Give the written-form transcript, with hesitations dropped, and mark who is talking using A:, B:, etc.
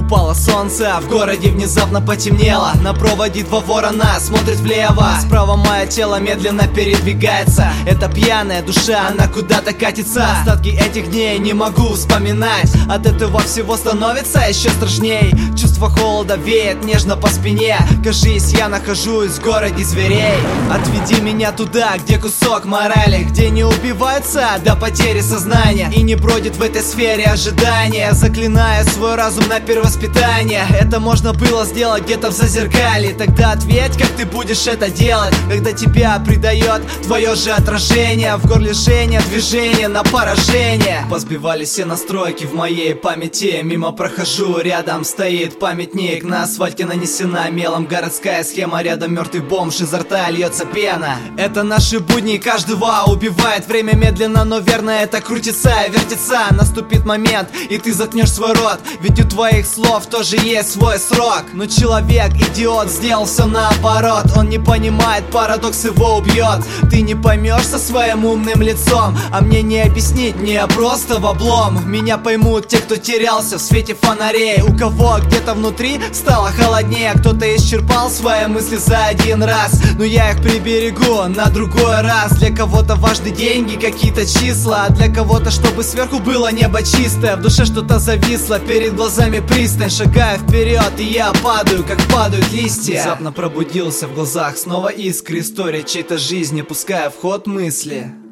A: Упало солнце, в городе внезапно потемнело. На проводе два ворона смотрит влево. Справа мое тело медленно передвигается. Это пьяная душа, она куда-то катится. Остатки этих дней не могу вспоминать. От этого всего становится еще страшней. Чувство холода веет нежно по спине. Кажись, я нахожусь в городе зверей. Отведи меня туда, где кусок морали, где не убиваются до потери сознания и не бродит в этой сфере ожидания, заклиная свой разум на перевоспитание. Это можно было сделать где-то в зазеркалье. Тогда ответь, как ты будешь это делать, когда тебя предает твое же отражение. В горле жжение, движение на поражение. Позбивались все настройки в моей памяти. Мимо прохожу, рядом стоит памятник. На асфальте нанесена мелом городская схема. Рядом мертвый бомж, изо рта льется пена. Это наши будни, каждого убивает время медленно, но верно это крутится, вертится. Наступит момент, и ты заткнешь свой рот, ведь у твоих слов тоже есть свой срок. Но человек, идиот, сделал все наоборот. Он не понимает, парадокс его убьет. Ты не поймешь со своим умным лицом, а мне не объяснить, мне просто в облом. Меня поймут те, кто терялся в свете фонарей, у кого где-то внутри стало холоднее. Кто-то исчерпал свои мысли за один раз, но я их приберегу на другой раз. Для кого-то важны деньги, какие-то числа, а для кого-то, чтобы сверху было небо чистое. В душе что-то зависло, перед глазами пристань. Шагаю вперед, и я падаю, как падают листья. Внезапно пробудился в глазах снова искры. История чьей-то жизни, пуская в ход мысли.